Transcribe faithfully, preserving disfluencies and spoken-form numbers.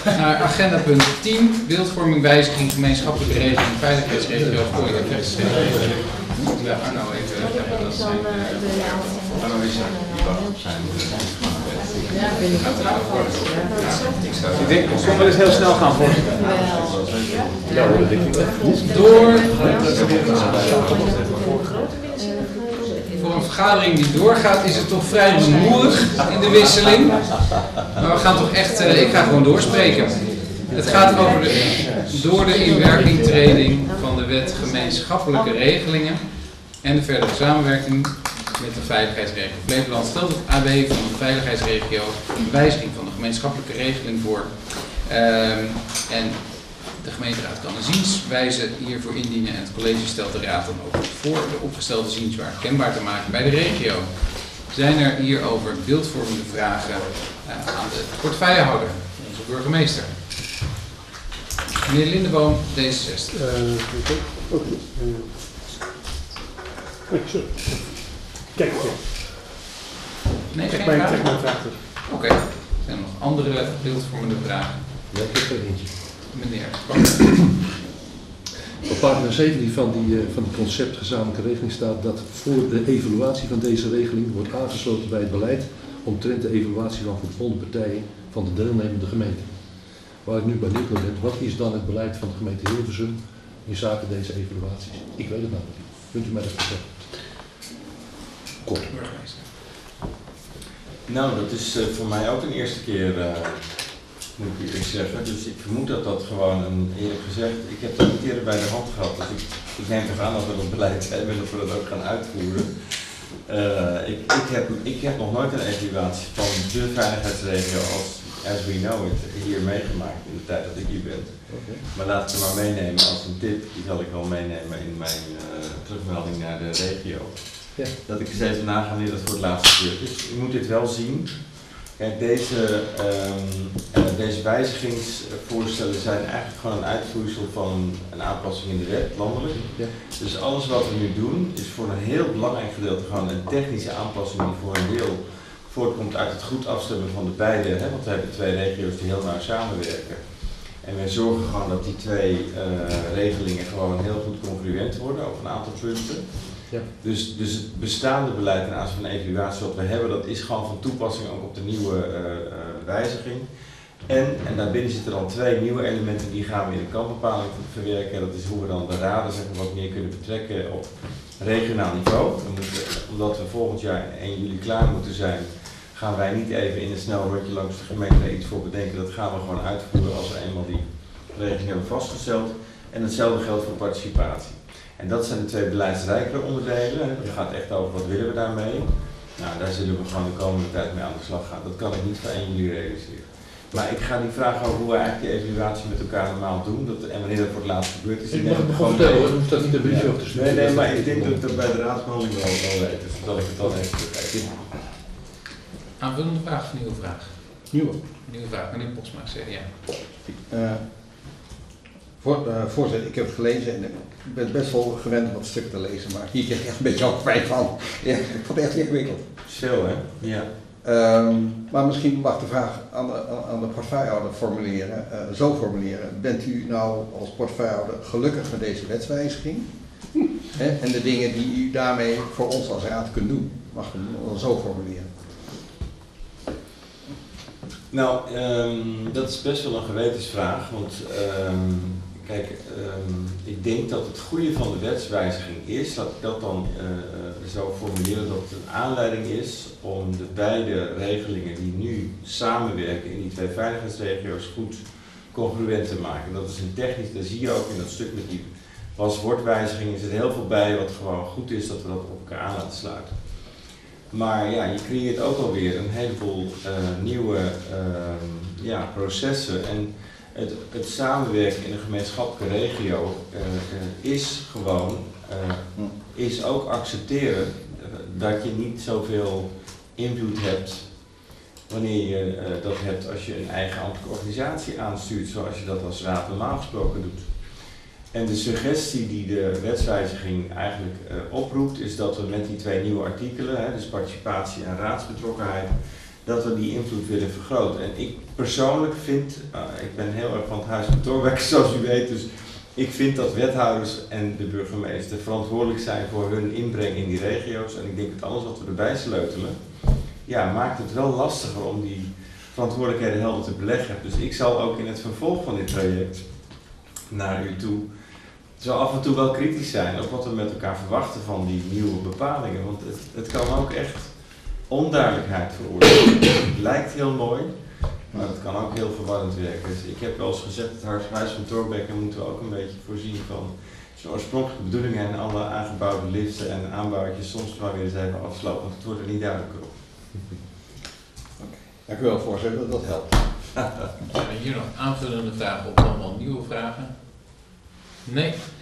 naar agenda punt tien, beeldvorming, wijziging, gemeenschappelijke regeling, veiligheidsregio, gooi en vechtsregio. Ja, Arno even. Dat zijn, uh, Arno is er. Ja, ik weet niet wat er afvalt. Ik denk, het zal wel eens heel snel gaan voor. Ja, dat denk ik wel. Door. Voor een vergadering die doorgaat is het toch vrij rumoerig in de wisseling. Maar we gaan toch echt, uh, ik ga gewoon doorspreken. Het gaat over de, door de inwerkingtreding van de wet gemeenschappelijke regelingen en de verdere samenwerking met de veiligheidsregio Flevoland stelt het A B van de veiligheidsregio een wijziging van de gemeenschappelijke regeling voor. Um, en de gemeenteraad kan een zienswijze hiervoor indienen en het college stelt de raad dan ook voor de opgestelde zienswaarde kenbaar te maken bij de regio. Zijn er hierover beeldvormende vragen uh, aan de portefeuillehouder, onze burgemeester? Meneer Lindeboom, D zesenzestig. Uh, okay. Okay. Uh, sorry. Kijk, kijk. Nee, Kijk geen mijn, vraag? mijn vraag. Oké. Okay. Zijn er nog andere beeldvormende vragen? Ja, ik heb er eentje. Meneer. Op pagina zeventien van, die, van het concept gezamenlijke regeling staat dat voor de evaluatie van deze regeling wordt aangesloten bij het beleid omtrent de evaluatie van verbonden partijen van de deelnemende gemeente. Waar ik nu bij Nico ben, wat is dan het beleid van de gemeente Hilversum in zaken deze evaluaties? Ik weet het namelijk niet. Kunt u mij dat vertellen? Kort. Nou, dat is uh, voor mij ook een eerste keer, uh, moet ik eerlijk zeggen. Dus ik vermoed dat dat gewoon, een, eerlijk gezegd, ik heb dat niet eerder bij de hand gehad. Dus ik, ik neem toch aan dat we een beleid hebben en dat we dat ook gaan uitvoeren. Uh, ik, ik, heb, ik heb nog nooit een evaluatie van de veiligheidsregio als as we know it hier meegemaakt in de tijd dat ik hier ben. Okay. Maar laat het maar meenemen als een tip, die zal ik wel meenemen in mijn uh, terugmelding naar de regio. Ja. Dat ik eens even naga wanneer dat voor het laatst gebeurd is. Je moet dit wel zien. Kijk, deze, um, uh, deze wijzigingsvoorstellen zijn eigenlijk gewoon een uitvloeisel van een aanpassing in de wet, landelijk. Ja. Dus alles wat we nu doen is voor een heel belangrijk gedeelte gewoon een technische aanpassing die voor een deel voortkomt uit het goed afstemmen van de beide, hè, want we hebben twee regio's die heel nauw samenwerken. En wij zorgen gewoon dat die twee uh, regelingen gewoon heel goed congruent worden op een aantal punten. Ja. Dus, dus het bestaande beleid ten aanzien van de evaluatie wat we hebben, dat is gewoon van toepassing ook op de nieuwe uh, uh, wijziging. En, en daarbinnen zitten dan twee nieuwe elementen, die gaan we in de kampbepaling verwerken. Dat is hoe we dan de raden zeg maar, wat meer kunnen betrekken op regionaal niveau. We moeten, omdat we volgend jaar één juli klaar moeten zijn, gaan wij niet even in een snel rondje langs de gemeente iets voor bedenken. Dat gaan we gewoon uitvoeren als we eenmaal die regeling hebben vastgesteld. En hetzelfde geldt voor participatie. En dat zijn de twee beleidsrijkere onderdelen. Dat gaat echt over wat willen we daarmee. Nou, daar zullen we gewoon de komende tijd mee aan de slag gaan. Dat kan ik niet voor één juli realiseren. Maar ik ga die vraag over hoe we eigenlijk die evaluatie met elkaar normaal doen. Dat, en wanneer dat voor het laatst gebeurd is. Ik mag het gewoon vertellen hoor, hoeft dat niet een beetje ja. op te sturen. Nee, nee, maar ik denk dat ik dat bij de raadsbehandeling wel, wel weet. Dus dat ik het dan even bekijk. Aanvullende vraag of nieuwe vraag? Nieuwe. Nieuwe vraag, meneer Posma, C D A. Uh, voor, uh, voorzitter, ik heb het gelezen en ik ben best wel gewend om wat stukken te lezen, maar hier krijg ik echt een beetje al kwijt van. Ja, ik vond het echt ingewikkeld. Zo hè? Ja. Um, maar misschien mag de vraag aan de, aan de portefeuillehouder formuleren, uh, zo formuleren. Bent u nou als portefeuillehouder gelukkig met deze wetswijziging? He, en de dingen die u daarmee voor ons als raad kunt doen, mag u dan zo formuleren. Nou, um, dat is best wel een gewetensvraag, want um, kijk, um, ik denk dat het goede van de wetswijziging is, dat ik dat dan uh, zo formuleren, dat het een aanleiding is om de beide regelingen die nu samenwerken in die twee veiligheidsregio's goed congruent te maken. Dat is een technisch, dat zie je ook in dat stuk met die paswoordwijziging, er zit heel veel bij wat gewoon goed is dat we dat op elkaar aan laten sluiten. Maar ja, je creëert ook alweer een heleboel uh, nieuwe uh, ja, processen en het, het samenwerken in een gemeenschappelijke regio uh, uh, is gewoon, uh, is ook accepteren dat je niet zoveel invloed hebt wanneer je uh, dat hebt als je een eigen ambtelijke organisatie aanstuurt zoals je dat als raad normaal gesproken doet. En de suggestie die de wetswijziging eigenlijk uh, oproept is dat we met die twee nieuwe artikelen, hè, dus participatie en raadsbetrokkenheid, dat we die invloed willen vergroten. En ik persoonlijk vind, uh, ik ben heel erg van het huis kantoorwerken zoals u weet, dus ik vind dat wethouders en de burgemeester verantwoordelijk zijn voor hun inbreng in die regio's. En ik denk dat alles wat we erbij sleutelen, ja, maakt het wel lastiger om die verantwoordelijkheden helder te beleggen. Dus ik zal ook in het vervolg van dit traject naar u toe zo af en toe wel kritisch zijn op wat we met elkaar verwachten van die nieuwe bepalingen. Want het, het kan ook echt onduidelijkheid veroorzaken. Het lijkt heel mooi, maar het kan ook heel verwarrend werken. Dus ik heb wel eens gezegd, het huis van Thorbecke moeten we ook een beetje voorzien van zijn oorspronkelijke bedoelingen en alle aangebouwde liften en aanbouwtjes soms maar weer eens even afslopen, want het wordt er niet duidelijker op. Dank u wel, voorzitter, dat helpt. Zijn er hier nog aanvullende vragen op allemaal nieuwe vragen? Nee?